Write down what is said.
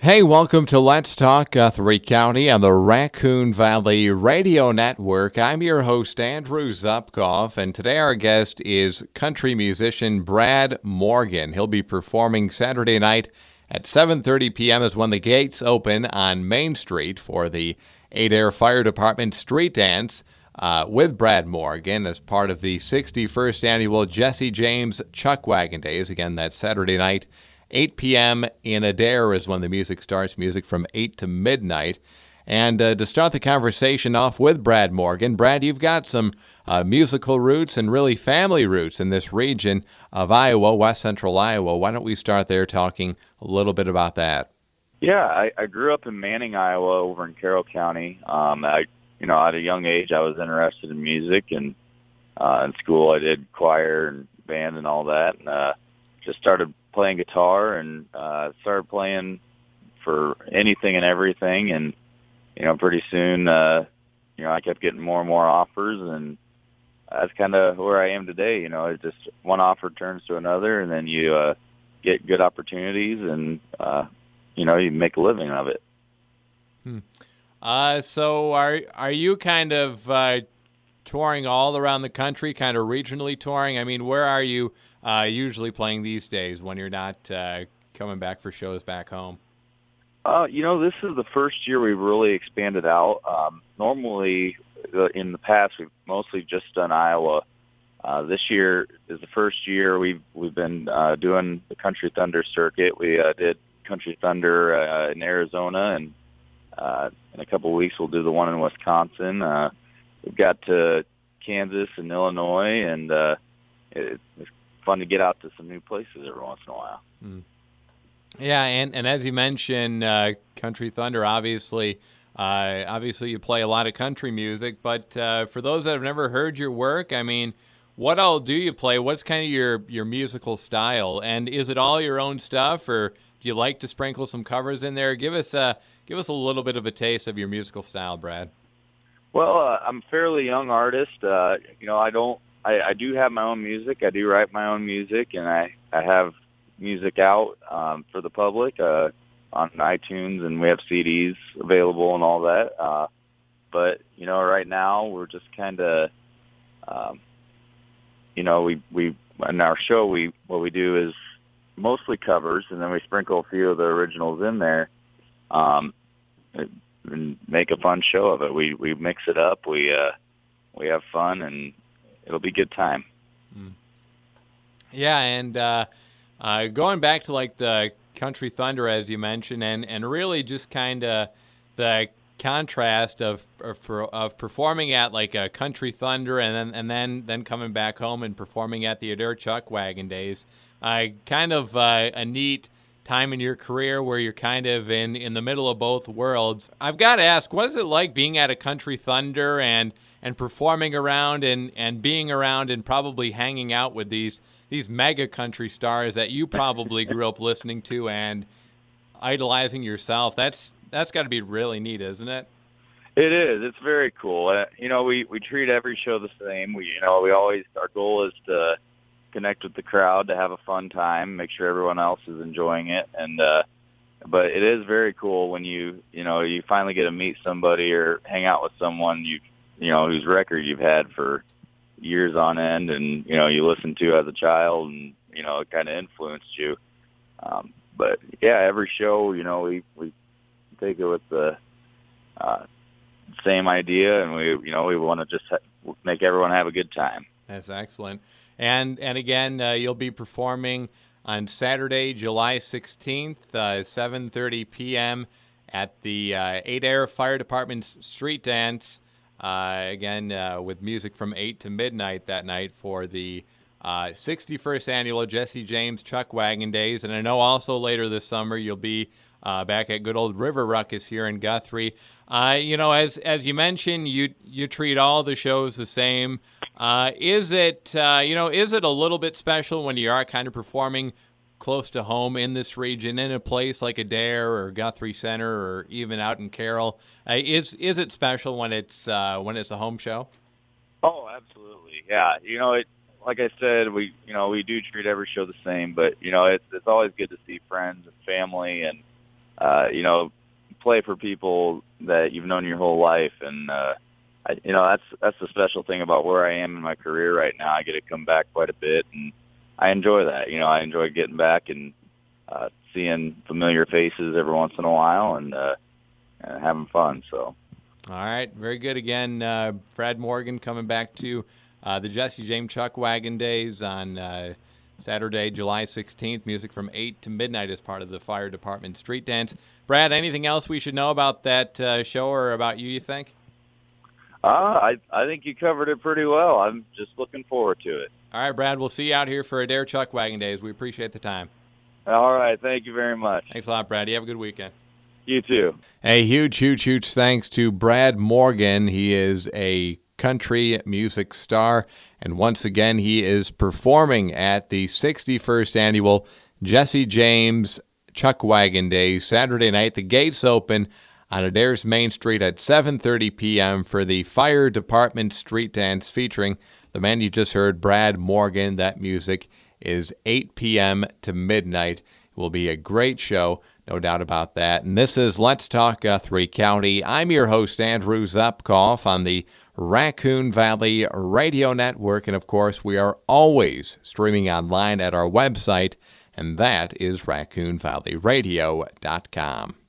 Hey, welcome to Let's Talk Guthrie County on the Raccoon Valley Radio Network. I'm your host, Andrew Zupkoff, and today our guest is country musician Brad Morgan. He'll be performing Saturday night at 7:30 p.m. is when the gates open on Main Street for the Adair Fire Department Street Dance with Brad Morgan as part of the 61st Annual Jesse James Chuck Wagon Days. Again, that's Saturday night. 8 p.m. in Adair is when the music starts, music from 8 to midnight. And to start the conversation off with Brad Morgan, Brad, you've got some musical roots and really family roots in this region of Iowa, west central Iowa. Why don't we start there talking a little bit about that? Yeah, I grew up in Manning, Iowa, over in Carroll County. At a young age, I was interested in music, and in school I did choir and band and all that, and just started playing guitar and started playing for anything and everything, and pretty soon I kept getting more and more offers, and that's kind of where I am today. It's just one offer turns to another, and then you get good opportunities, and you make a living of it. So are you kind of touring all around the country, kind of regionally touring? I mean, where are you usually playing these days when you're not coming back for shows back home? This is the first year we've really expanded out. Normally, in the past, we've mostly just done Iowa. This year is the first year we've been doing the Country Thunder circuit. We did Country Thunder in Arizona, and in a couple of weeks we'll do the one in Wisconsin. We've got to Kansas and Illinois, and it's fun to get out to some new places every once in a while. Yeah, and as you mentioned, Country Thunder, obviously you play a lot of country music, but for those that have never heard your work, I mean, what all do you play? What's kind of your musical style? And is it all your own stuff, or do you like to sprinkle some covers in there? Give us a little bit of a taste of your musical style, Brad. Well, I'm a fairly young artist. I do have my own music. I do write my own music, and I have music out for the public on iTunes, and we have CDs available and all that. But right now we're just kind of, we in our show what we do is mostly covers, and then we sprinkle a few of the originals in there, and make a fun show of it. We mix it up. We have fun, and it'll be a good time. Yeah, and going back to like the Country Thunder, as you mentioned, and really just kind of the contrast of performing at like a Country Thunder and then coming back home and performing at the Adair Chuck Wagon Days. Kind of a neat time in your career where you're kind of in the middle of both worlds. I've got to ask, what is it like being at a Country Thunder and performing around and being around and probably hanging out with these mega country stars that you probably grew up listening to and idolizing yourself? That's got to be really neat, isn't it? It is. It's very cool. We treat every show the same. We always, our goal is to connect with the crowd, to have a fun time, make sure everyone else is enjoying it. And but it is very cool when you finally get to meet somebody or hang out with someone whose record you've had for years on end, and you listened to as a child, and it kind of influenced you. But yeah, every show we take it with the same idea, and we want to just make everyone have a good time. That's excellent. And again, you'll be performing on Saturday, July 16th, 7:30 p.m. at the Adair Fire Department's Street Dance. With music from 8 to midnight that night for the 61st Annual Jesse James Chuck Wagon Days. And I know also later this summer you'll be back at good old River Ruckus here in Guthrie. As you mentioned, you treat all the shows the same. Is it a little bit special when you are kind of performing close to home in this region, in a place like Adair or Guthrie Center or even out in Carroll? Is it special when it's a home show? Oh, absolutely. Yeah. Like I said, we do treat every show the same, but it's always good to see friends and family, and play for people that you've known your whole life. And, that's the special thing about where I am in my career right now. I get to come back quite a bit, and I enjoy that. I enjoy getting back and seeing familiar faces every once in a while and having fun. So. All right, very good. Again, Brad Morgan coming back to the Jesse James Chuck Wagon Days on Saturday, July 16th. Music from 8 to midnight as part of the Fire Department Street Dance. Brad, anything else we should know about that show or about you think? I think you covered it pretty well. I'm just looking forward to it. All right, Brad, we'll see you out here for Adair Chuck Wagon Days. We appreciate the time. All right, thank you very much. Thanks a lot, Brad. You have a good weekend. You too. A huge thanks to Brad Morgan. He is a country music star, and once again, he is performing at the 61st Annual Jesse James Chuck Wagon Days Saturday night. The gates open on Adair's Main Street at 7:30 p.m. for the Fire Department Street Dance featuring the man you just heard, Brad Morgan. That music is 8 p.m. to midnight. It will be a great show. No doubt about that. And this is Let's Talk Guthrie County. I'm your host, Andrew Zupkoff, on the Raccoon Valley Radio Network. And, of course, we are always streaming online at our website, and that is raccoonvalleyradio.com.